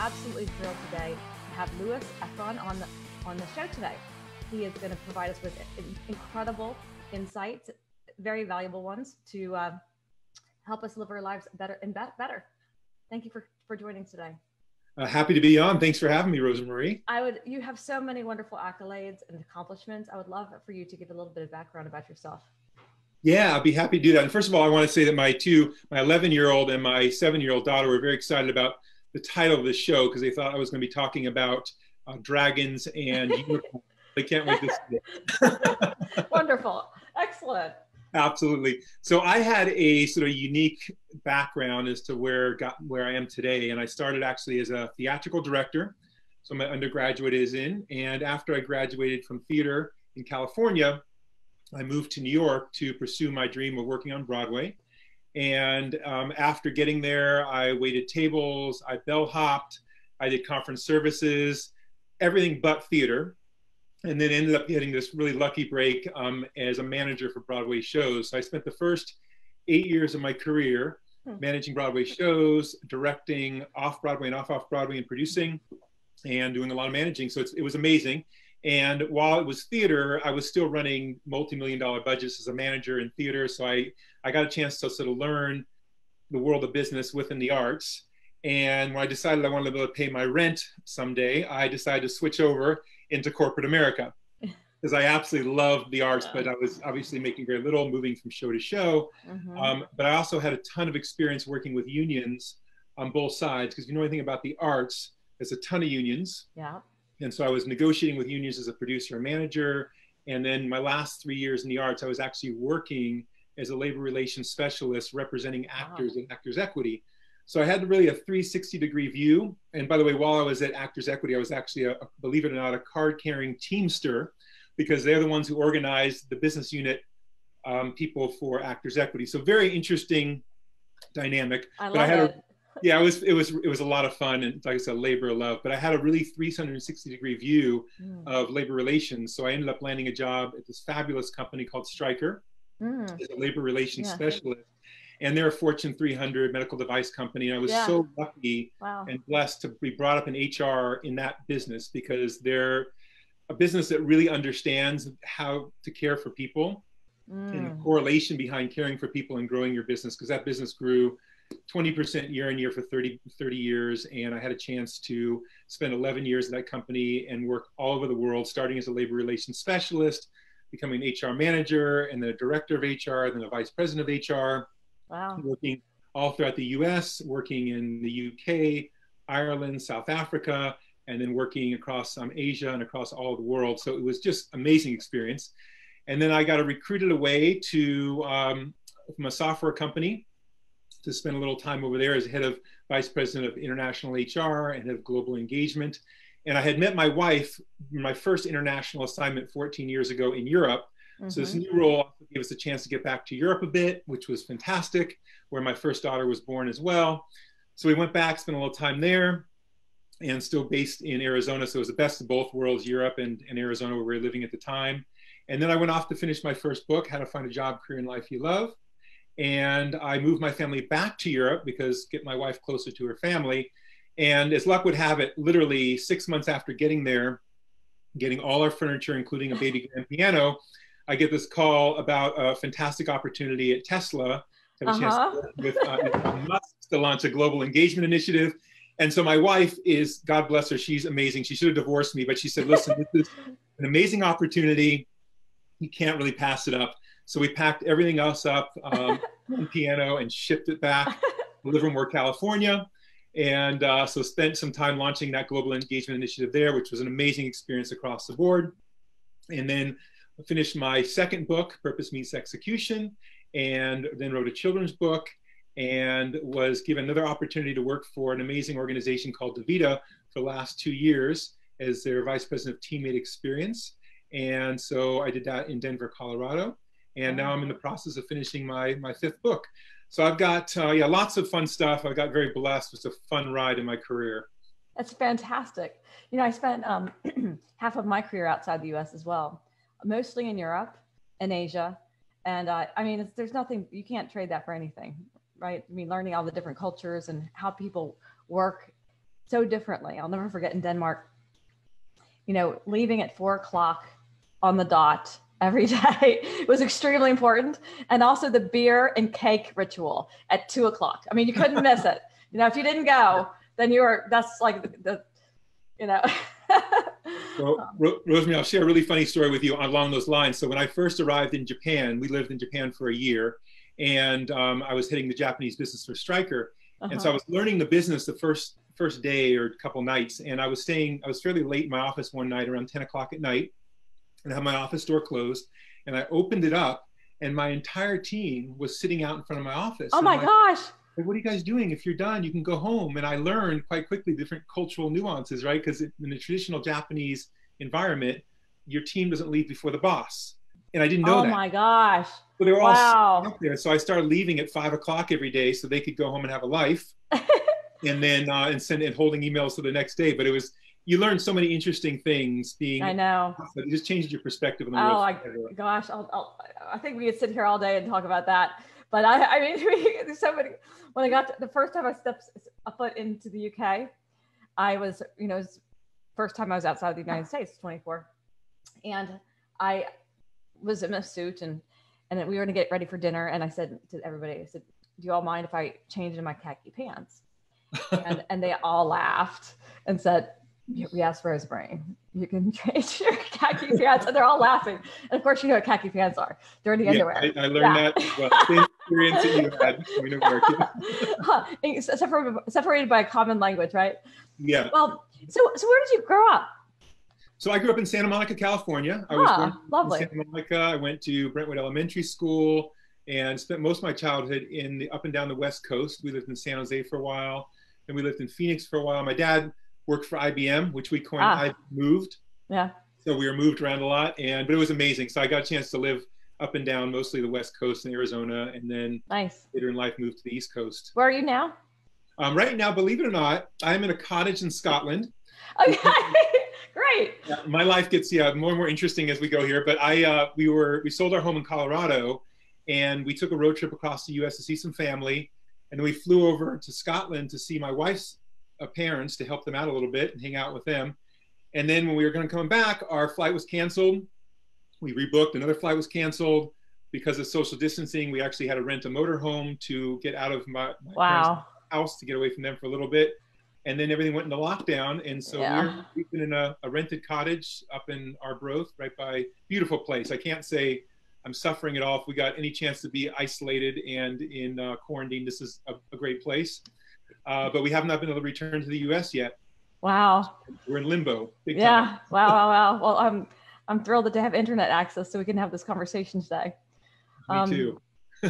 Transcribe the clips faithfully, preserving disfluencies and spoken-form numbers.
absolutely thrilled today to have Louis Efron on the on the show today. He is going to provide us with incredible insights, very valuable ones to uh, help us live our lives better and better. Thank you for, for joining today. Uh, happy to be on. Thanks for having me, Rosemarie. I would. You have so many wonderful accolades and accomplishments. I would love for you to give a little bit of background about yourself. Yeah, I'd be happy to do that. And first of all, I want to say that my two, my eleven-year-old and my seven-year-old daughter were very excited about the title of the show because they thought I was going to be talking about uh, dragons and unicorns. They can't wait to see it. Wonderful. Excellent. Absolutely. So I had a sort of unique background as to where got where I am today. And I started actually as a theatrical director. So my undergraduate is in. And after I graduated from theater in California, I moved to New York to pursue my dream of working on Broadway. And um, after getting there, I waited tables, I bellhopped, I did conference services, everything but theater. And then ended up getting this really lucky break um, as a manager for Broadway shows. So I spent the first eight years of my career managing Broadway shows, directing off-Broadway and off-off-Broadway and producing and doing a lot of managing. So it's, it was amazing. And while it was theater, I was still running multi-million dollar budgets as a manager in theater. So I, I got a chance to sort of learn the world of business within the arts. And when I decided I wanted to be able to pay my rent someday, I decided to switch over into corporate America because I absolutely loved the arts, but I was obviously making very little, moving from show to show. Mm-hmm. um, but I also had a ton of experience working with unions on both sides because if you know anything about the arts, there's a ton of unions. Yeah. And so I was negotiating with unions as a producer and manager. And then my last three years in the arts, I was actually working as a labor relations specialist representing actors wow. and Actors Equity. So I had really a three sixty degree view. And by the way, while I was at Actors Equity, I was actually, a, believe it or not, a card-carrying Teamster because they're the ones who organized the business unit um, people for Actors Equity. So very interesting dynamic. I love but I had it. A, yeah, it was, it, was, it was a lot of fun and like I said, labor of love. But I had a really three sixty degree view mm. of labor relations. So I ended up landing a job at this fabulous company called Stryker mm. as a labor relations yeah. specialist. And they're a Fortune three hundred medical device company. And I was yeah. so lucky wow. and blessed to be brought up in H R in that business because they're a business that really understands how to care for people mm. and the correlation behind caring for people and growing your business because that business grew twenty percent year on year for thirty, thirty years. And I had a chance to spend eleven years at that company and work all over the world, starting as a labor relations specialist, becoming an H R manager and then a director of H R, then a vice president of H R. Wow. Working all throughout the U S, working in the U K, Ireland, South Africa, and then working across um, Asia and across all of the world. So it was just amazing experience. And then I got recruited away to um, from a software company to spend a little time over there as head of vice president of international H R and head of global engagement. And I had met my wife, my first international assignment fourteen years ago in Europe. Mm-hmm. So this new role gave us a chance to get back to Europe a bit, which was fantastic, where my first daughter was born as well. So we went back, spent a little time there, and still based in Arizona. So it was the best of both worlds, Europe and, and Arizona, where we were living at the time. And then I went off to finish my first book, How to Find a Job, Career, and Life You Love. And I moved my family back to Europe because get my wife closer to her family. And as luck would have it, literally six months after getting there, getting all our furniture, including a baby grand piano, I get this call about a fantastic opportunity at Tesla. Have a uh-huh. chance to work with uh, Elon Musk to launch a global engagement initiative. And so my wife is, God bless her, she's amazing. She should have divorced me, but she said, listen, this is an amazing opportunity. You can't really pass it up. So we packed everything else up, um, on piano and shipped it back to Livermore, California. And uh, so spent some time launching that global engagement initiative there, which was an amazing experience across the board. And then I finished my second book, Purpose Meets Execution, and then wrote a children's book and was given another opportunity to work for an amazing organization called DaVita for the last two years as their vice president of teammate experience. And so I did that in Denver, Colorado. And now I'm in the process of finishing my, my fifth book. So I've got, uh, yeah, lots of fun stuff. I got very blessed. It's a fun ride in my career. That's fantastic. You know, I spent um, half of my career outside the U S as well, mostly in Europe and Asia. And uh, I mean, it's, there's nothing, you can't trade that for anything, right? I mean, learning all the different cultures and how people work so differently. I'll never forget in Denmark, you know, leaving at four o'clock on the dot every day was extremely important. And also the beer and cake ritual at two o'clock. I mean, you couldn't miss it. You know, if you didn't go, then you were, that's like the, the you know. Well, Ro- Rosemary, I'll share a really funny story with you along those lines. So when I first arrived in Japan, we lived in Japan for a year, and um, I was heading the Japanese business for Stryker. Uh-huh. And so I was learning the business the first first day or couple nights, and I was staying, I was fairly late in my office one night around ten o'clock at night, and I had my office door closed, and I opened it up, and my entire team was sitting out in front of my office. Oh my like, gosh. What are you guys doing? If you're done, you can go home. And I learned quite quickly different cultural nuances, right? Because in the traditional Japanese environment, your team doesn't leave before the boss. And I didn't know oh that. Oh my gosh. So they were wow. all out there. So I started leaving at five o'clock every day so they could go home and have a life. and then uh, and send and holding emails to the next day. But it was, you learn so many interesting things being. I know. It just changes your perspective on the oh, world. Oh my gosh. I'll, I'll, I think we could sit here all day and talk about that. But I, I mean, there's so many. When I got to, the first time I stepped a foot into the U K, I was, you know, it was first time I was outside of the United States, twenty-four, and I was in a suit, and and we were going to get ready for dinner, and I said to everybody, I said, "Do you all mind if I change into my khaki pants?" and and they all laughed and said, "Yes, Rosemary, you can change your khaki pants." And they're all laughing. And of course, you know what khaki pants are. Dirty yeah, underwear. I, I learned yeah. that as well. Same experience that you had coming to work. huh. separated, separated by a common language, right? Yeah. Well, so so where did you grow up? So I grew up in Santa Monica, California. I ah, was born lovely. in Santa Monica. I went to Brentwood Elementary School and spent most of my childhood in the up and down the West Coast. We lived in San Jose for a while, and we lived in Phoenix for a while. My dad worked for I B M, which we coined ah. I moved. Yeah. So we were moved around a lot, and but it was amazing. So I got a chance to live up and down mostly the West Coast in Arizona, and then nice. later in life moved to the East Coast. Where are you now? Um, right now, believe it or not, I'm in a cottage in Scotland. Okay, great. Yeah, my life gets yeah more and more interesting as we go here. But I uh, we were we sold our home in Colorado, and we took a road trip across the U S to see some family, and then we flew over to Scotland to see my wife's uh, parents to help them out a little bit and hang out with them. And then when we were going to come back, our flight was canceled. We rebooked. Another flight was canceled because of social distancing. We actually had to rent a motorhome to get out of my, my wow. parents' house to get away from them for a little bit. And then everything went into lockdown. And so yeah. we're, we've been in a, a rented cottage up in Arbroath, right by, beautiful place. I can't say I'm suffering at all. If we got any chance to be isolated and in uh, quarantine, this is a, a great place. Uh, but we have not been able to return to the U S yet. Wow. We're in limbo. Big yeah. time. Wow, wow, wow. Well, I'm, I'm thrilled to have internet access so we can have this conversation today. Me um, too.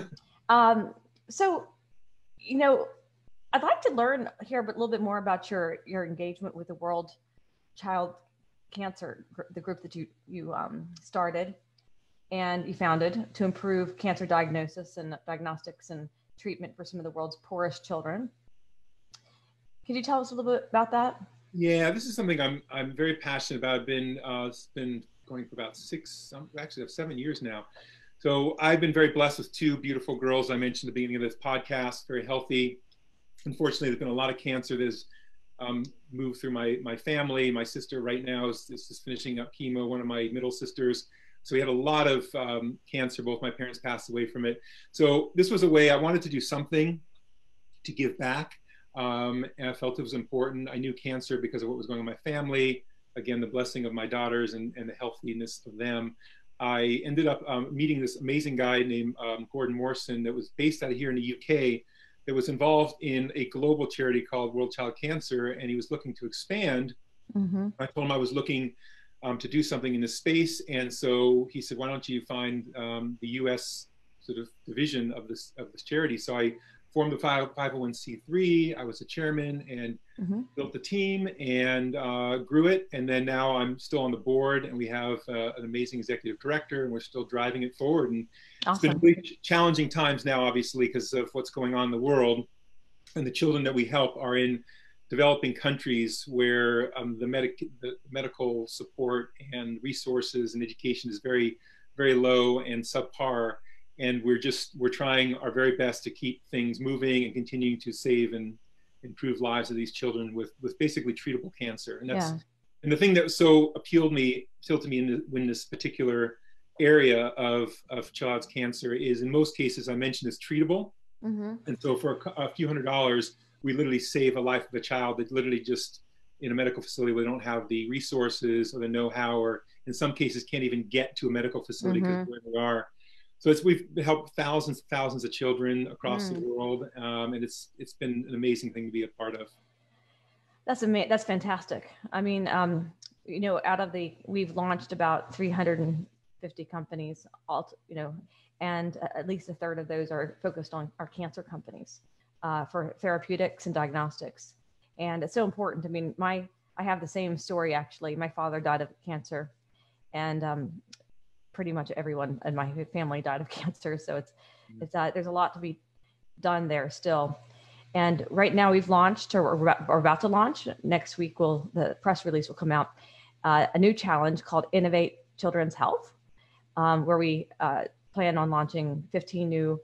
um, so, you know, I'd like to learn here a little bit more about your, your engagement with the World Child Cancer, the group that you, you um, started and you founded to improve cancer diagnosis and diagnostics and treatment for some of the world's poorest children. Could you tell us a little bit about that? Yeah, this is something I'm I'm very passionate about. I've been uh, been going for about six, actually seven years now. So I've been very blessed with two beautiful girls I mentioned at the beginning of this podcast, very healthy. Unfortunately, there's been a lot of cancer that has um, moved through my my family. My sister right now is, is just finishing up chemo, one of my middle sisters. So we had a lot of um, cancer. Both my parents passed away from it. So this was a way I wanted to do something to give back. Um, and I felt it was important. I knew cancer because of what was going on in my family. Again, the blessing of my daughters and, and the healthiness of them. I ended up um, meeting this amazing guy named um, Gordon Morrison that was based out of here in the U K that was involved in a global charity called World Child Cancer, and he was looking to expand. Mm-hmm. I told him I was looking um, to do something in this space, and so he said, why don't you find um, the U S sort of division of this, of this charity? So I formed the five oh one c three. I was the chairman and mm-hmm. built the team and uh, grew it. And then now I'm still on the board, and we have uh, an amazing executive director, and we're still driving it forward. And awesome. It's been really challenging times now, obviously, because of what's going on in the world. And the children that we help are in developing countries where um, the, medic the medical support and resources and education is very, very low and subpar. And we're just, we're trying our very best to keep things moving and continuing to save and, improve lives of these children with, with basically treatable cancer. And that's, Yeah. and the thing that so appealed me, appealed to me in, the, in this particular area of, of child's cancer is, in most cases, I mentioned, it's treatable. Mm-hmm. And so for a, a few hundred dollars, we literally save a life of a child that literally just in a medical facility where they don't have the resources or the know-how, or in some cases can't even get to a medical facility because mm-hmm. where they are. So it's, we've helped thousands and thousands of children across mm. the world. Um, and it's, it's been an amazing thing to be a part of. That's amazing. That's fantastic. I mean, um, you know, out of the, we've launched about three hundred fifty companies, all, you know, and at least a third of those are focused on our cancer companies uh, for therapeutics and diagnostics. And it's so important. I mean, my, I have the same story, actually. My father died of cancer, and um, pretty much everyone in my family died of cancer. So it's, mm-hmm. it's uh, there's a lot to be done there still. And right now we've launched, or we're about to launch next week, will the press release will come out, uh, a new challenge called Innovate Children's Health, um, where we uh, plan on launching fifteen new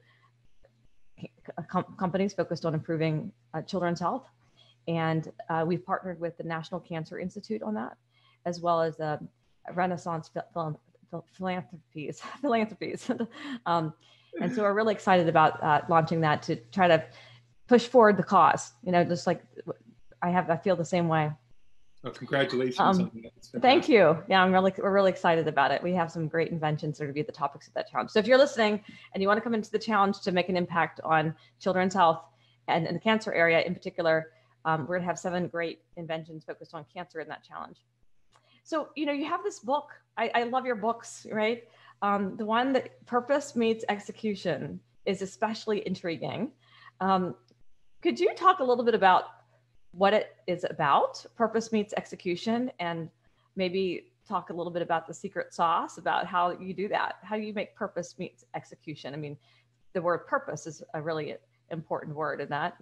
com- companies focused on improving uh, children's health. And uh, we've partnered with the National Cancer Institute on that, as well as uh, Renaissance Phil- Phil- Philanthropies. philanthropies. um, and so we're really excited about uh, launching that to try to push forward the cause. You know, just like I have, I feel the same way. Oh, congratulations. Um, thank you. Yeah, I'm really, we're really excited about it. We have some great inventions that are to be the topics of that challenge. So if you're listening and you want to come into the challenge to make an impact on children's health and in the cancer area in particular, um, we're gonna have seven great inventions focused on cancer in that challenge. So, you know, you have this book. I, I love your books, right? Um, the one that Purpose Meets Execution is especially intriguing. Um, could you talk a little bit about what it is about, Purpose Meets Execution, and maybe talk a little bit about the secret sauce, about how you do that? How do you make purpose meets execution? I mean, the word purpose is a really important word in that.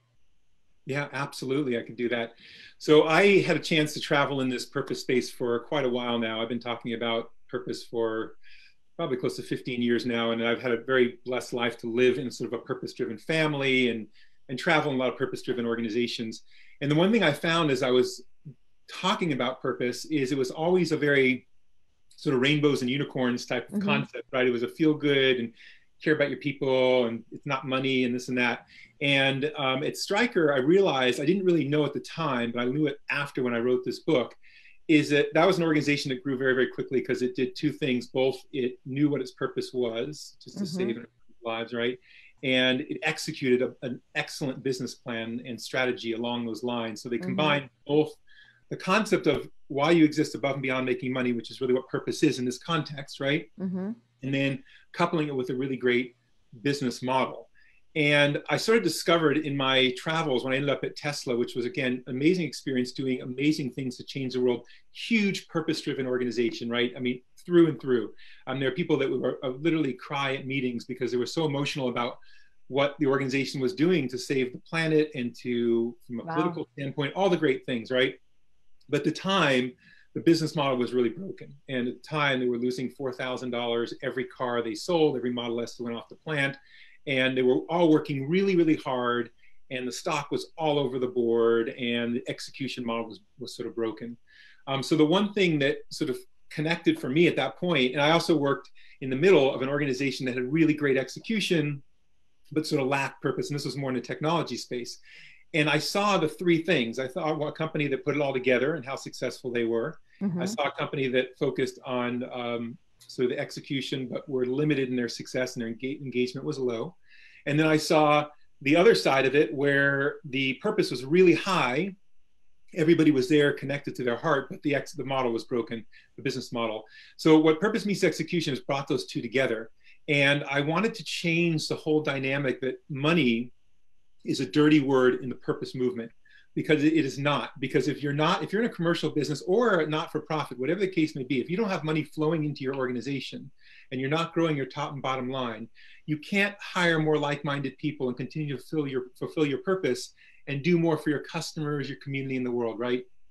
Yeah, absolutely. I can do that. So I had a chance to travel in this purpose space for quite a while now. I've been talking about purpose for probably close to fifteen years now. And I've had a very blessed life to live in sort of a purpose-driven family and, and travel in a lot of purpose-driven organizations. And the one thing I found as I was talking about purpose is it was always a very sort of rainbows and unicorns type of mm-hmm. concept, right? It was a feel good and care about your people, and it's not money and this and that. And um, at Stryker, I realized, I didn't really know at the time, but I knew it after when I wrote this book, is that that was an organization that grew very, very quickly because it did two things. Both it knew what its purpose was, just to mm-hmm. save lives, right? And it executed a, an excellent business plan and strategy along those lines. So they combined mm-hmm. both the concept of why you exist above and beyond making money, which is really what purpose is in this context, right? Mm-hmm. And then coupling it with a really great business model. And I sort of discovered in my travels when I ended up at Tesla, which was, again, amazing experience doing amazing things to change the world, huge purpose-driven organization, right? I mean, through and through. Um, there are people that would uh, literally cry at meetings because they were so emotional about what the organization was doing to save the planet and to, from a wow. political standpoint, all the great things, right? But at the time, the business model was really broken. And at the time, they were losing four thousand dollars every car they sold, every Model S that went off the plant. And they were all working really, really hard. And the stock was all over the board. And the execution model was, was sort of broken. Um, so the one thing that sort of connected for me at that point, and I also worked in the middle of an organization that had really great execution, but sort of lacked purpose. And this was more in the technology space. And I saw the three things. I thought well, a company that put it all together and how successful they were. Mm-hmm. I saw a company that focused on um, sort of the execution, but were limited in their success and their engage- engagement was low. And then I saw the other side of it where the purpose was really high. Everybody was there connected to their heart, but the ex- the model was broken, the business model. So what Purpose Meets Execution has brought those two together. And I wanted to change the whole dynamic that money is a dirty word in the purpose movement, because it is not. Because if you're not, if you're in a commercial business or not for profit, whatever the case may be, if you don't have money flowing into your organization and you're not growing your top and bottom line, you can't hire more like-minded people and continue to fulfill your, fulfill your purpose and do more for your customers, your community, and the world, right?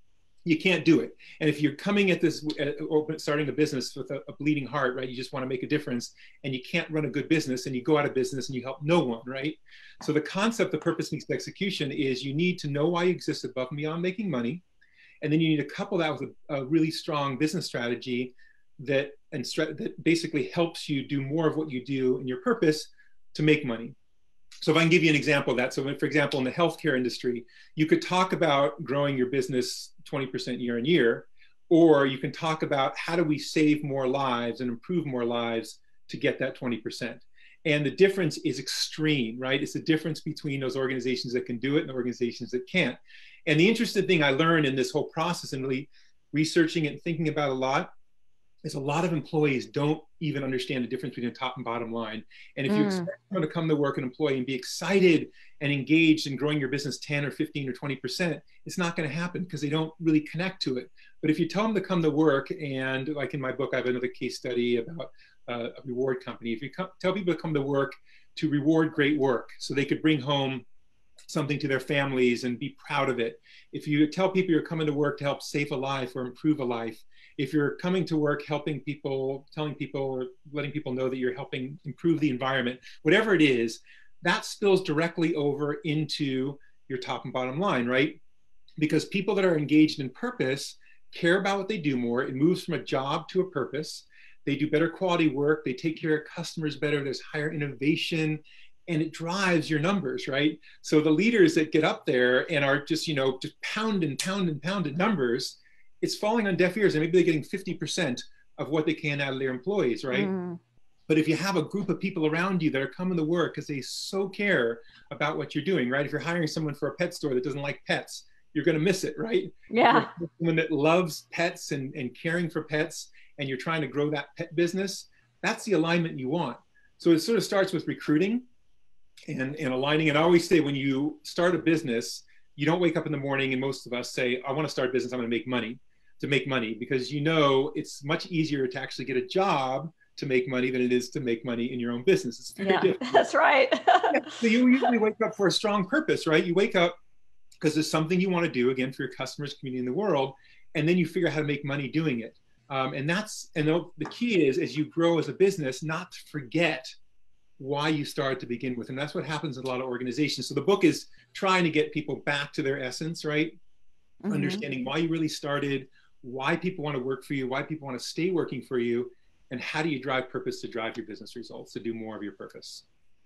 you can't do it. And if you're coming at this, uh, starting a business with a, a bleeding heart, right? You just want to make a difference, and you can't run a good business, and you go out of business and you help no one, right? So the concept of purpose meets execution is you need to know why you exist above and beyond making money. And then you need to couple that with a, a really strong business strategy that, and that basically helps you do more of what you do in your purpose to make money. So if I can give you an example of that. So for example, in the healthcare industry, you could talk about growing your business twenty percent year on year, or you can talk about how do we save more lives and improve more lives to get that twenty percent. And the difference is extreme, right? It's the difference between those organizations that can do it and the organizations that can't. And the interesting thing I learned in this whole process and really researching it and thinking about a lot is a lot of employees don't even understand the difference between the top and bottom line. And if you mm. expect someone to come to work, an employee, and be excited and engaged in growing your business ten or fifteen or twenty percent, it's not going to happen because they don't really connect to it. But if you tell them to come to work, and like in my book, I have another case study about uh, a reward company. If you come, tell people to come to work to reward great work so they could bring home something to their families and be proud of it. If you tell people you're coming to work to help save a life or improve a life, if you're coming to work helping people, telling people or letting people know that you're helping improve the environment, whatever it is, that spills directly over into your top and bottom line, right? Because people that are engaged in purpose care about what they do more. It moves from a job to a purpose. They do better quality work. They take care of customers better. There's higher innovation, and it drives your numbers, right? So the leaders that get up there and are just, you know, just pound and pound and pound and numbers, it's falling on deaf ears, and maybe they're getting fifty percent of what they can out of their employees, right? Mm. But if you have a group of people around you that are coming to work because they so care about what you're doing, right? If you're hiring someone for a pet store that doesn't like pets, you're going to miss it, right? Yeah. If you're someone that loves pets and, and caring for pets, and you're trying to grow that pet business, that's the alignment you want. So it sort of starts with recruiting and, and aligning. And I always say when you start a business, you don't wake up in the morning and most of us say, I want to start a business, I'm going to make money, to make money, because you know it's much easier to actually get a job to make money than it is to make money in your own business. It's very yeah, different. That's right. Yeah, so you usually wake up for a strong purpose, right? You wake up because there's something you want to do, again, for your customers, community, and the world, and then you figure out how to make money doing it. Um, and that's, and the, the key is, as you grow as a business, not to forget why you started to begin with. And that's what happens in a lot of organizations. So the book is trying to get people back to their essence, right? Mm-hmm. Understanding why you really started, why people want to work for you, why people want to stay working for you, and how do you drive purpose to drive your business results, to do more of your purpose.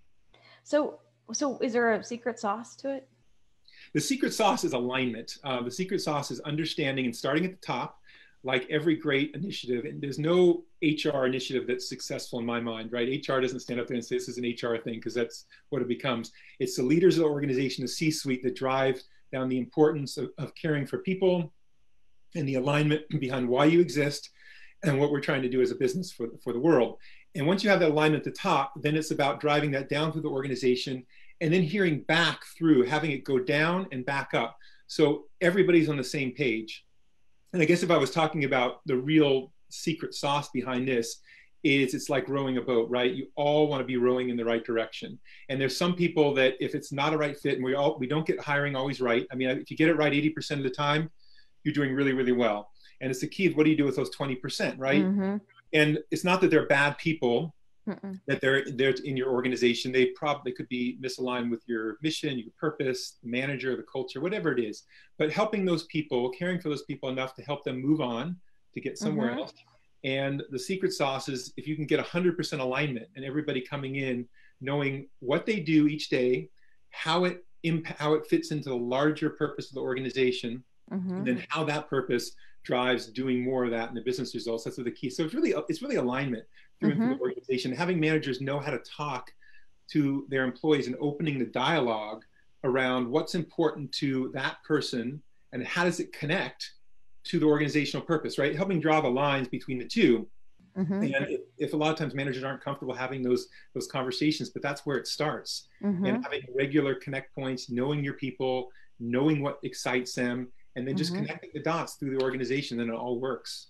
So, so is there a secret sauce to it? The secret sauce is alignment. Uh, the secret sauce is understanding and starting at the top, like every great initiative. And there's no H R initiative that's successful in my mind, right? H R doesn't stand up there and say this is an H R thing, because that's what it becomes. It's the leaders of the organization, the C-suite, that drive down the importance of, of caring for people and the alignment behind why you exist and what we're trying to do as a business for, for the world. And once you have that alignment at the top, then it's about driving that down through the organization and then hearing back through, having it go down and back up. So everybody's on the same page. And I guess if I was talking about the real secret sauce behind this, is it's like rowing a boat, right? You all want to be rowing in the right direction. And there's some people that if it's not a right fit, and we all we don't get hiring always right. I mean, if you get it right eighty percent of the time, you're doing really, really well. And it's the key of what do you do with those twenty percent, right? Mm-hmm. And it's not that they're bad people, Mm-mm. that they're they're in your organization. They probably could be misaligned with your mission, your purpose, the manager, the culture, whatever it is. But helping those people, caring for those people enough to help them move on to get somewhere mm-hmm. else. And the secret sauce is if you can get one hundred percent alignment and everybody coming in knowing what they do each day, how it imp- how it fits into the larger purpose of the organization, mm-hmm. and then how that purpose drives doing more of that in the business results. That's the key. So it's really it's really alignment through, mm-hmm. through the organization. Having managers know how to talk to their employees and opening the dialogue around what's important to that person and how does it connect to the organizational purpose, right? Helping draw the lines between the two. Mm-hmm. And if, if a lot of times managers aren't comfortable having those those conversations, but that's where it starts. Mm-hmm. And having regular connect points, knowing your people, knowing what excites them, and then just mm-hmm. connecting the dots through the organization, then it all works.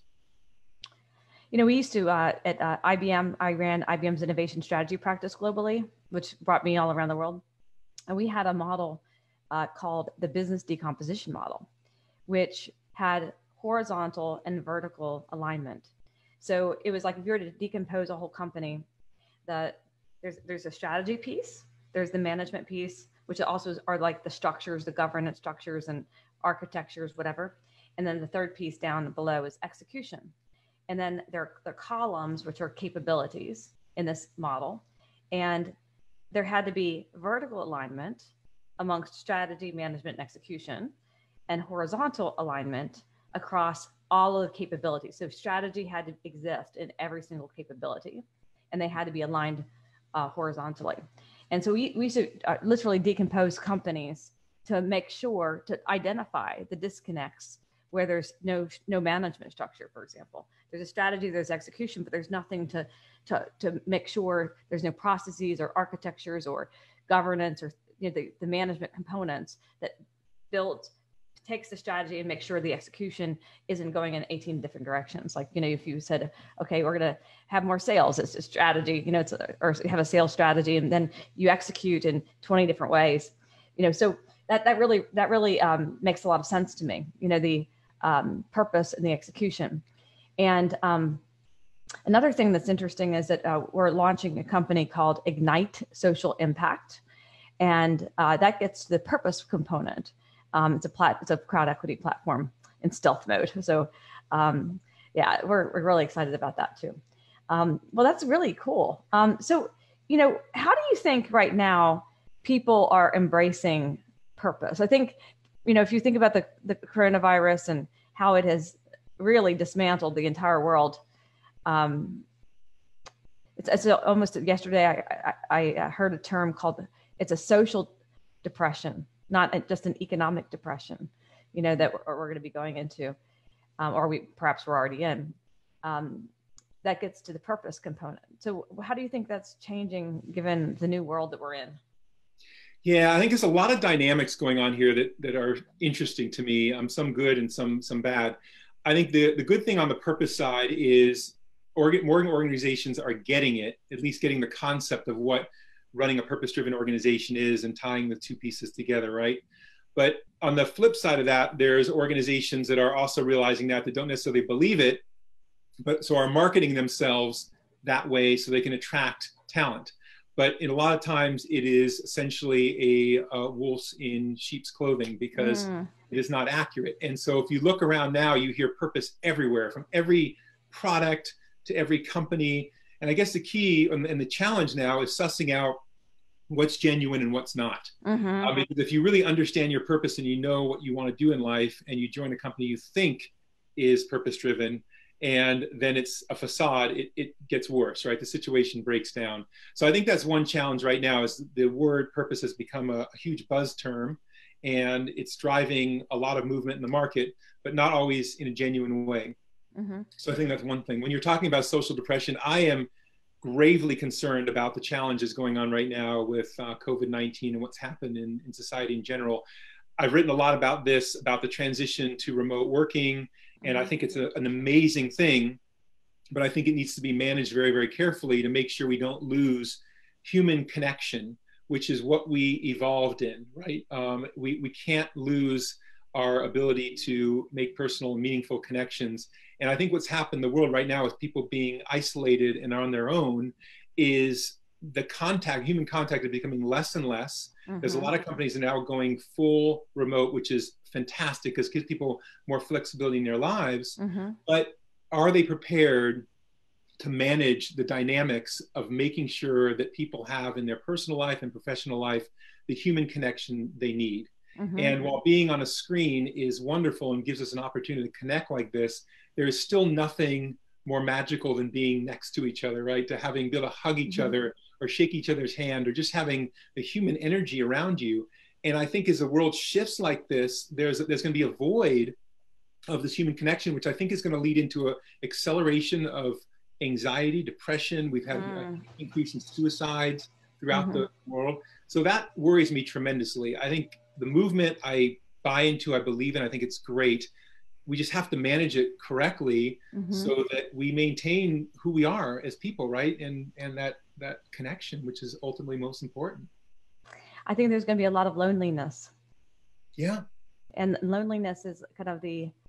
You know, we used to, uh, at uh, I B M, I ran I B M's innovation strategy practice globally, which brought me all around the world. And we had a model uh, called the business decomposition model, which had horizontal and vertical alignment. So it was like if you were to decompose a whole company, that there's there's a strategy piece, there's the management piece, which also are like the structures, the governance structures and architectures, whatever. And then the third piece down below is execution. And then there are columns, which are capabilities in this model. And there had to be vertical alignment amongst strategy, management, and execution, and horizontal alignment across all of the capabilities. So strategy had to exist in every single capability, and they had to be aligned uh, horizontally. And so we, we should uh, literally decompose companies to make sure to identify the disconnects where there's no no management structure, for example. There's a strategy, there's execution, but there's nothing to, to, to make sure there's no processes or architectures or governance or you know, the, the management components that built, takes the strategy and makes sure the execution isn't going in eighteen different directions. Like, you know, if you said, okay, we're going to have more sales, it's a strategy, you know, it's a, or you have a sales strategy and then you execute in twenty different ways, you know, so that, that really, that really um, makes a lot of sense to me, you know, the um, purpose and the execution. And um, another thing that's interesting is that uh, we're launching a company called Ignite Social Impact. And uh, that gets to the purpose component. Um, it's a plat- it's a crowd equity platform in stealth mode. So um, yeah, we're, we're really excited about that too. Um, well, that's really cool. Um, so, you know, how do you think right now people are embracing purpose? I think, you know, if you think about the, the coronavirus and how it has really dismantled the entire world, um, it's, it's almost yesterday I, I, I heard a term called, it's a social depression, not just an economic depression, you know, that we're, we're going to be going into, um, or we perhaps we're already in. Um, that gets to the purpose component. So how do you think that's changing given the new world that we're in? Yeah, I think there's a lot of dynamics going on here that, that are interesting to me. Um, some good and some some bad. I think the, the good thing on the purpose side is organ, more organizations are getting it, at least getting the concept of what running a purpose-driven organization is and tying the two pieces together, right? But on the flip side of that, there's organizations that are also realizing that, that don't necessarily believe it, but so are marketing themselves that way so they can attract talent. But in a lot of times it is essentially a, a wolves in sheep's clothing because mm. it is not accurate. And so if you look around now, you hear purpose everywhere, from every product to every company. And I guess the key and, and the challenge now is sussing out what's genuine and what's not. Mm-hmm. uh, because if you really understand your purpose and you know what you want to do in life and you join a company you think is purpose-driven, and then it's a facade, it, it gets worse, right? The situation breaks down. So I think that's one challenge right now is the word purpose has become a, a huge buzz term, and it's driving a lot of movement in the market, but not always in a genuine way. Mm-hmm. So I think that's one thing. When you're talking about social depression, I am gravely concerned about the challenges going on right now with uh, COVID nineteen and what's happened in, in society in general. I've written a lot about this, about the transition to remote working, and I think it's a, an amazing thing, but I think it needs to be managed very, very carefully to make sure we don't lose human connection, which is what we evolved in, right? Um, we, we can't lose our ability to make personal and meaningful connections. And I think what's happened in the world right now with people being isolated and on their own is the contact, human contact is becoming less and less. Mm-hmm. There's a lot of companies that are now going full remote, which is fantastic because it gives people more flexibility in their lives. Mm-hmm. But are they prepared to manage the dynamics of making sure that people have in their personal life and professional life the human connection they need? Mm-hmm. And while being on a screen is wonderful and gives us an opportunity to connect like this, there is still nothing more magical than being next to each other, right? To having, be able to hug each mm-hmm. other or shake each other's hand or just having the human energy around you. And I think as the world shifts like this, there's, there's going to be a void of this human connection, which I think is going to lead into an acceleration of anxiety, depression. We've had mm. an increase in suicides throughout mm-hmm. the world. So that worries me tremendously. I think the movement I buy into, I believe in, I think it's great. We just have to manage it correctly mm-hmm. so that we maintain who we are as people, right? And and that that connection, which is ultimately most important. I think there's going to be a lot of loneliness. Yeah. And loneliness is kind of the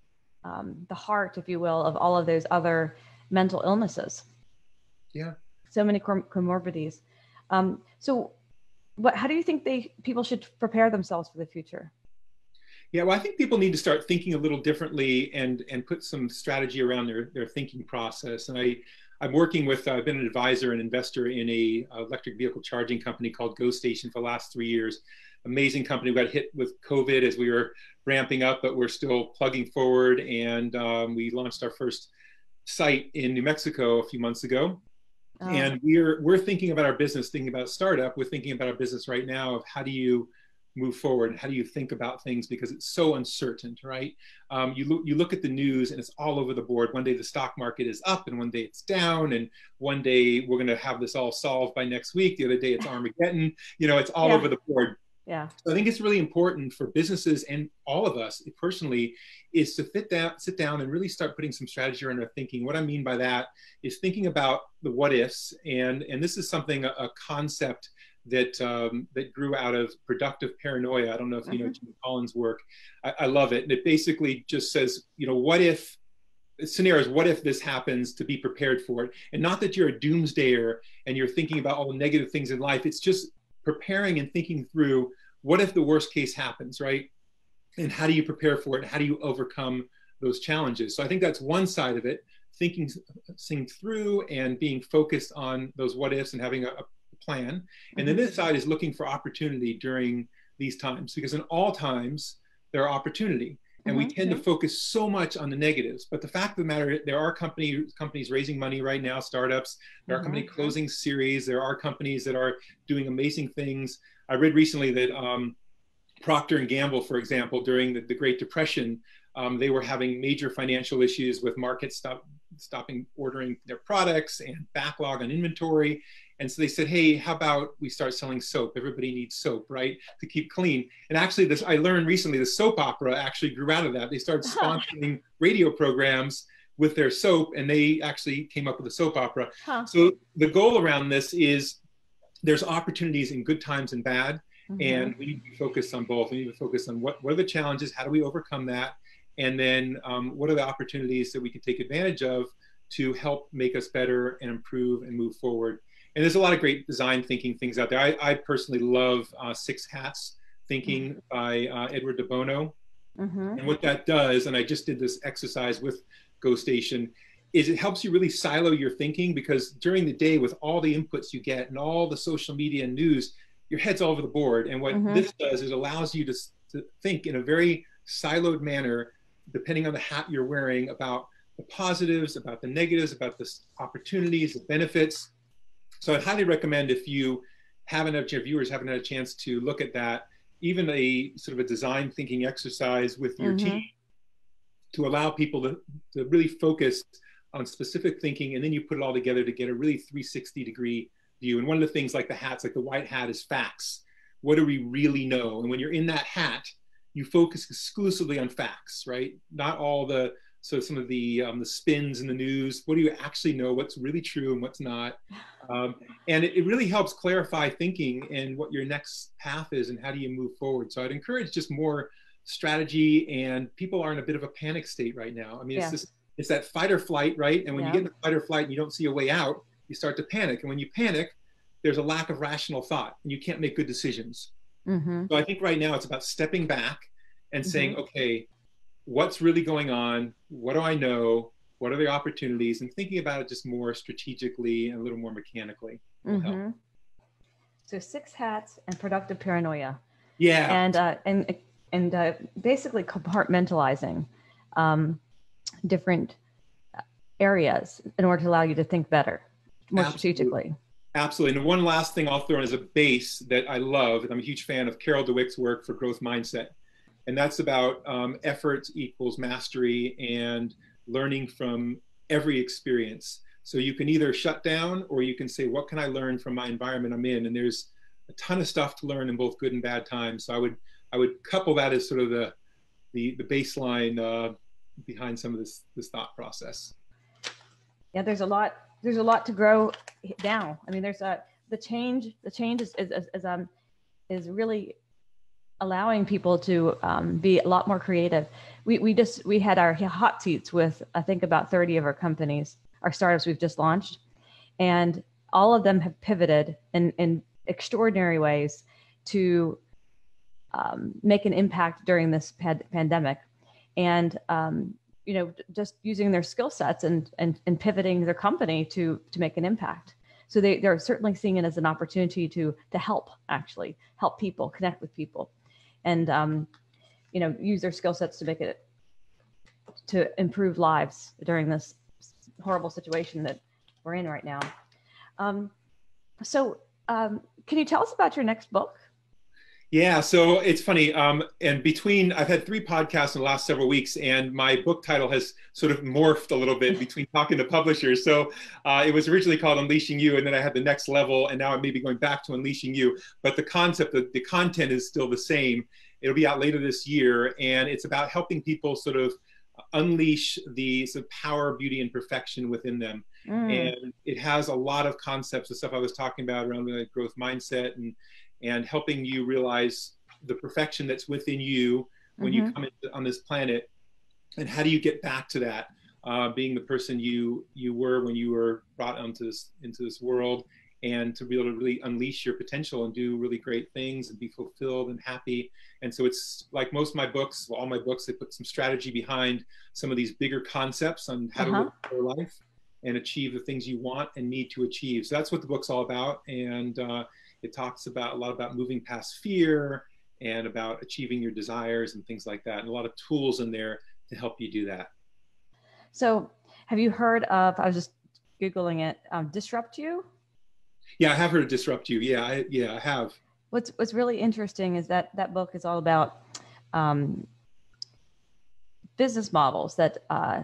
um, the heart, if you will, of all of those other mental illnesses. Yeah. So many com- comorbidities. Um, so what, how do you think they, people should prepare themselves for the future? Yeah, well, I think people need to start thinking a little differently and and put some strategy around their their thinking process. And I, I'm working with, uh, I've been an advisor and investor in a uh, electric vehicle charging company called GoStation for the last three years. Amazing company. We got hit with COVID as we were ramping up, but we're still plugging forward. And um, we launched our first site in New Mexico a few months ago. Oh. And we're we're thinking about our business, thinking about a startup. We're thinking about our business right now of how do you move forward? How do you think about things? Because it's so uncertain, right? Um, you, look, you look at the news and it's all over the board. One day the stock market is up and one day it's down. And one day we're going to have this all solved by next week. The other day it's Armageddon. You know, it's all yeah. over the board. Yeah. So I think it's really important for businesses and all of us personally is to sit down, sit down and really start putting some strategy around our thinking. What I mean by that is thinking about the what ifs. And, and this is something, a, a concept that um, that grew out of productive paranoia. I don't know if you know Jim Collins' work. I, I love it. And it basically just says, you know, what if scenarios, what if this happens, to be prepared for it. And not that you're a doomsdayer and you're thinking about all the negative things in life. It's just preparing and thinking through, what if the worst case happens, right? And how do you prepare for it? How do you overcome those challenges? So I think that's one side of it, thinking, thinking through and being focused on those what ifs and having a, a plan. And then this side is looking for opportunity during these times, because in all times there are opportunity, and mm-hmm. we tend to focus so much on the negatives. But the fact of the matter, there are company, companies raising money right now, startups, there are mm-hmm. companies closing series, there are companies that are doing amazing things. I read recently that um, Procter and Gamble, for example, during the, the Great Depression, um, they were having major financial issues with markets stop, stopping ordering their products and backlog on inventory. And so they said, hey, how about we start selling soap? Everybody needs soap, right? To keep clean. And actually, this I learned recently, the soap opera actually grew out of that. They started sponsoring radio programs with their soap, and they actually came up with a soap opera. Huh. So the goal around this is there's opportunities in good times and bad. Mm-hmm. And we need to be focused on both. We need to focus on what, what are the challenges? How do we overcome that? And then um, what are the opportunities that we can take advantage of to help make us better and improve and move forward? And there's a lot of great design thinking things out there. I, I personally love uh, Six Hats Thinking mm-hmm. by uh, Edward de Bono. Mm-hmm. And what that does, and I just did this exercise with GoStation, is it helps you really silo your thinking, because during the day with all the inputs you get and all the social media and news, your head's all over the board. And what mm-hmm. this does is allows you to, to think in a very siloed manner, depending on the hat you're wearing, about the positives, about the negatives, about the opportunities, the benefits. So I'd highly recommend, if you haven't had, your viewers haven't had a chance to look at that, even a sort of a design thinking exercise with your mm-hmm. team, to allow people to, to really focus on specific thinking, and then you put it all together to get a really three sixty degree view. And one of the things, like the hats, like the white hat, is facts. What do we really know? And when you're in that hat, you focus exclusively on facts, right? Not all the, so some of the um, the spins in the news. What do you actually know? What's really true and what's not? Um, and it, it really helps clarify thinking and what your next path is and how do you move forward. So I'd encourage just more strategy, and people are in a bit of a panic state right now. I mean, yeah. it's just, it's that fight or flight, right? And when yeah. you get in fight or flight and you don't see a way out, you start to panic. And when you panic, there's a lack of rational thought and you can't make good decisions. Mm-hmm. So I think right now it's about stepping back and mm-hmm. saying, okay, what's really going on? What do I know? What are the opportunities? And thinking about it just more strategically and a little more mechanically will mm-hmm. help. So Six Hats and Productive Paranoia. Yeah. And uh, and and uh, basically compartmentalizing um, different areas in order to allow you to think better, more Absolutely. strategically. Absolutely. And one last thing I'll throw in as a base that I love, and I'm a huge fan of Carol Dweck's work for Growth Mindset. And that's about um, effort equals mastery and learning from every experience. So you can either shut down, or you can say, what can I learn from my environment I'm in? And there's a ton of stuff to learn in both good and bad times. So I would I would couple that as sort of the the, the baseline uh, behind some of this this thought process. Yeah, there's a lot there's a lot to grow now. I mean, there's a the change the change is is, is, is um is really allowing people to um, be a lot more creative. We, we just, we had our hot seats with, I think about thirty of our companies, our startups we've just launched. And all of them have pivoted in, in extraordinary ways to um, make an impact during this pad- pandemic. And, um, you know, just using their skill sets and, and, and pivoting their company to, to make an impact. So they, they're certainly seeing it as an opportunity to, to help, actually help people, connect with people, and, um, you know, use their skill sets to make it, to improve lives during this horrible situation that we're in right now. Um, so um, can you tell us about your next book? Yeah, so it's funny. Um, and between, I've had three podcasts in the last several weeks, and my book title has sort of morphed a little bit between talking to publishers. So uh, it was originally called Unleashing You, and then I had the next level, and now I may be going back to Unleashing You. But the concept, the, the content is still the same. It'll be out later this year, and it's about helping people sort of unleash the sort of power, beauty, and perfection within them. Mm. And it has a lot of concepts, the stuff I was talking about around the growth mindset, and and helping you realize the perfection that's within you when mm-hmm. you come into, on this planet, and how do you get back to that, uh, being the person you you were when you were brought onto this into this world, and to be able to really unleash your potential and do really great things and be fulfilled and happy. And so it's like most of my books, all my books, they put some strategy behind some of these bigger concepts on how uh-huh. to live your life and achieve the things you want and need to achieve. So that's what the book's all about. And uh, it talks about a lot about moving past fear and about achieving your desires and things like that, and a lot of tools in there to help you do that. So have you heard of, I was just Googling it, um, Disrupt You? Yeah, I have heard of Disrupt You. Yeah, I, yeah, I have. What's What's really interesting is that that book is all about um, business models that uh,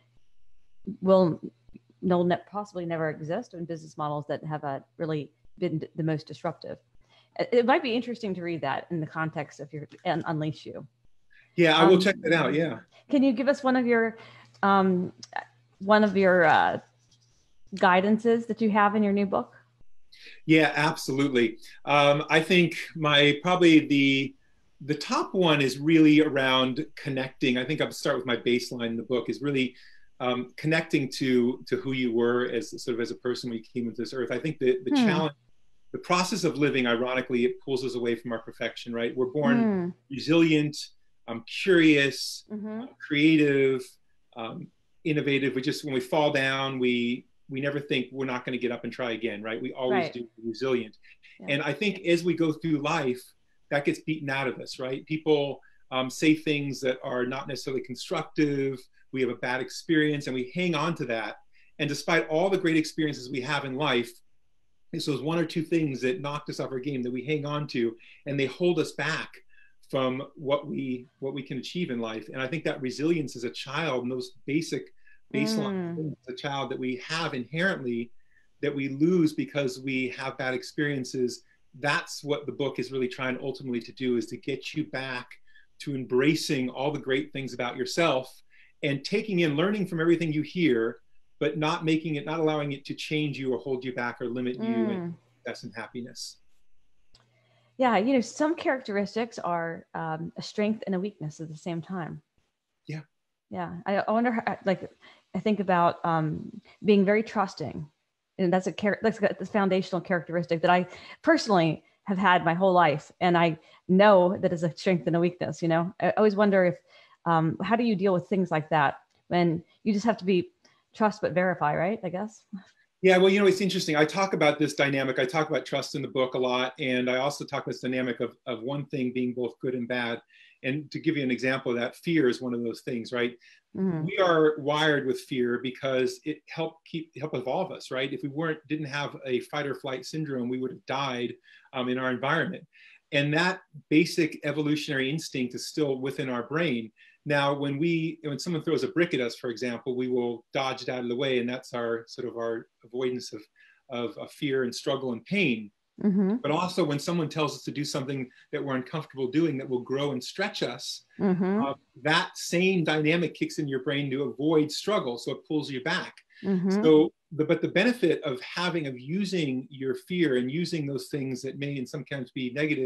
will will ne- possibly never exist, and business models that have uh, really been d- the most disruptive. It, it might be interesting to read that in the context of your un- Unleash You. Yeah, I will um, check that out. Yeah. Can you give us one of your um, one of your uh, guidances that you have in your new book? Yeah, absolutely. Um, I think my probably the the top one is really around connecting. I think I'll start with my baseline in the book is really um, connecting to to who you were as sort of as a person when you came into this earth. I think the the hmm. challenge, the process of living, ironically, it pulls us away from our perfection. Right? We're born hmm. resilient, um, curious, mm-hmm. uh, creative, um, innovative. We just when we fall down, we we never think we're not going to get up and try again, right? We always right. do, resilient. Yeah. And I think as we go through life, that gets beaten out of us, right? People um, say things that are not necessarily constructive. We have a bad experience and we hang on to that. And despite all the great experiences we have in life, it's those one or two things that knocked us off our game that we hang on to, and they hold us back from what we what we can achieve in life. And I think that resilience as a child and those basic baseline mm. as a child that we have inherently that we lose because we have bad experiences, that's what the book is really trying ultimately to do, is to get you back to embracing all the great things about yourself and taking in, learning from everything you hear, but not making it, not allowing it to change you or hold you back or limit mm. you in success and happiness. Yeah, you know, some characteristics are um, a strength and a weakness at the same time. Yeah. Yeah, I, I wonder, how, like, I think about um, being very trusting, and that's a char- that's a foundational characteristic that I personally have had my whole life, and I know that is a strength and a weakness. You know, I always wonder if um, how do you deal with things like that when you just have to be trust but verify, right? I guess. Yeah, well, you know, it's interesting. I talk about this dynamic. I talk about trust in the book a lot, and I also talk about this dynamic of of one thing being both good and bad. And to give you an example of that, fear is one of those things, right? Mm-hmm. We are wired with fear because it helped keep help evolve us, right? If we weren't didn't have a fight or flight syndrome, we would have died um, in our environment. And that basic evolutionary instinct is still within our brain. Now, when we when someone throws a brick at us, for example, we will dodge it out of the way, and that's our sort of our avoidance of of, of fear and struggle and pain. Mm-hmm. But also when someone tells us to do something that we're uncomfortable doing that will grow and stretch us, mm-hmm. uh, that same dynamic kicks in your brain to avoid struggle. So it pulls you back. Mm-hmm. So, the, but the benefit of having, of using your fear and using those things that may in some cases be negative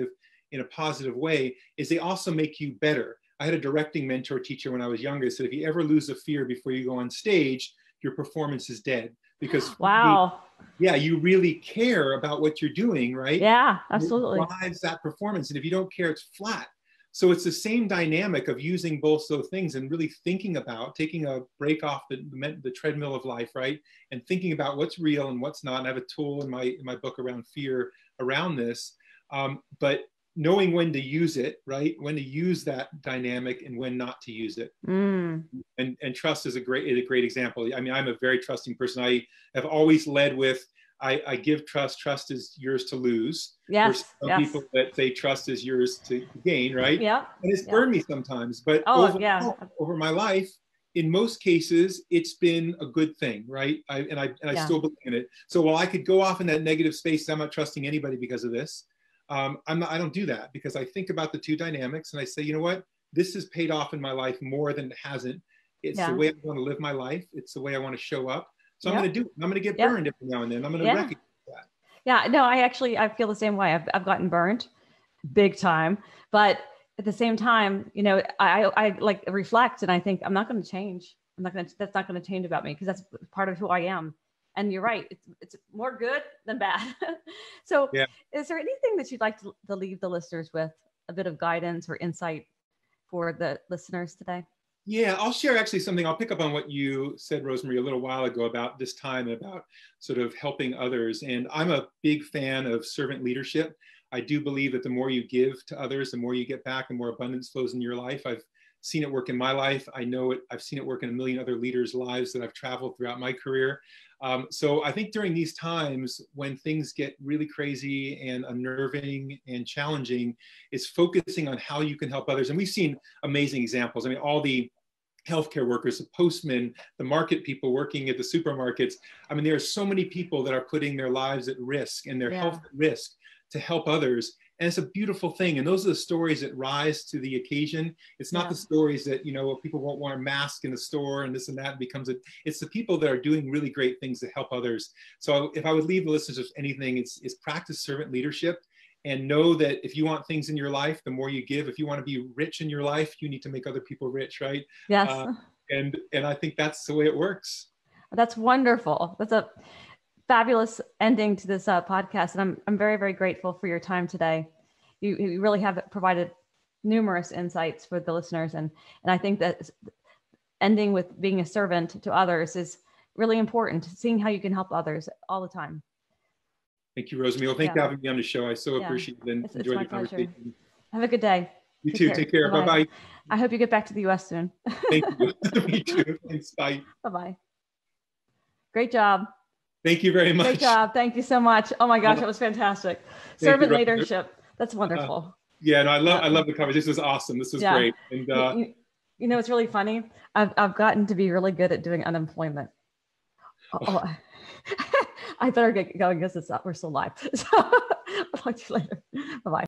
in a positive way is they also make you better. I had a directing mentor teacher when I was younger said, if you ever lose a fear before you go on stage, your performance is dead. Because wow. yeah, you really care about what you're doing, right? Yeah, absolutely. It drives that performance. And if you don't care, it's flat. So it's the same dynamic of using both those things and really thinking about taking a break off the, the treadmill of life, right? And thinking about what's real and what's not. And I have a tool in my, in my book around fear around this. Um, but knowing when to use it, right? When to use that dynamic and when not to use it. Mm. And, and trust is a great, is a great example. I mean, I'm a very trusting person. I have always led with, I, I give trust, trust is yours to lose. Yes. Some yes. people that say trust is yours to gain, right? Yeah. And it's yeah. burned me sometimes, but oh, over, yeah. over my life, in most cases, it's been a good thing, right? I, and I, and I yeah. still believe in it. So while I could go off in that negative space, I'm not trusting anybody because of this. Um, I'm not, I don't do that because I think about the two dynamics and I say, you know what? This has paid off in my life more than it hasn't. It's yeah. the way I want to live my life. It's the way I want to show up. So yep. I'm going to do it. I'm going to get yep. burned every now and then. I'm going to yeah. recognize that. Yeah, no, I actually, I feel the same way. I've, I've gotten burned big time, but at the same time, you know, I, I like reflect and I think I'm not going to change. I'm not going to, that's not going to change about me because that's part of who I am. And you're right. It's, it's more good than bad. So yeah. is there anything that you'd like to, to leave the listeners with, a bit of guidance or insight for the listeners today? Yeah, I'll share actually something. I'll pick up on what you said, Rosemary, a little while ago about this time, about sort of helping others. And I'm a big fan of servant leadership. I do believe that the more you give to others, the more you get back, the more abundance flows in your life. I've seen it work in my life. I know it. I've seen it work in a million other leaders' lives that I've traveled throughout my career. Um, so I think during these times when things get really crazy and unnerving and challenging, is focusing on how you can help others. And we've seen amazing examples. I mean, all the healthcare workers, the postmen, the market people working at the supermarkets. I mean, there are so many people that are putting their lives at risk and their yeah. health at risk to help others. And it's a beautiful thing. And those are the stories that rise to the occasion. It's not yeah. the stories that, you know, people won't wear a mask in the store and this and that becomes it. It's the people that are doing really great things to help others. So if I would leave the listeners with anything, it's, it's practice servant leadership. And know that if you want things in your life, the more you give. If you want to be rich in your life, you need to make other people rich, right? Yes. Uh, and and I think that's the way it works. That's wonderful. That's a fabulous ending to this uh, podcast, and I'm I'm very very grateful for your time today. You, you really have provided numerous insights for the listeners, and and I think that ending with being a servant to others is really important. Seeing how you can help others all the time. Thank you, Rosemary. Well, thank yeah. you for having me on the show. I so yeah. appreciate it and it's, enjoyed it's the conversation. Pleasure. Have a good day. You take too. Care. Take care. Bye bye. I hope you get back to the U S soon. Thank you. Me too. Thanks. Bye. Bye bye. Great job. Thank you very much. Great job. Thank you so much. Oh my gosh, that was fantastic. Servant you, leadership. That's wonderful. Uh, yeah, no, I love I love the conversation. This was awesome. This was yeah. great. And uh, you, you know, it's really funny. I've I've gotten to be really good at doing unemployment. Oh. oh. I better get going because it's not, we're still live. So I'll talk to you later. Bye-bye.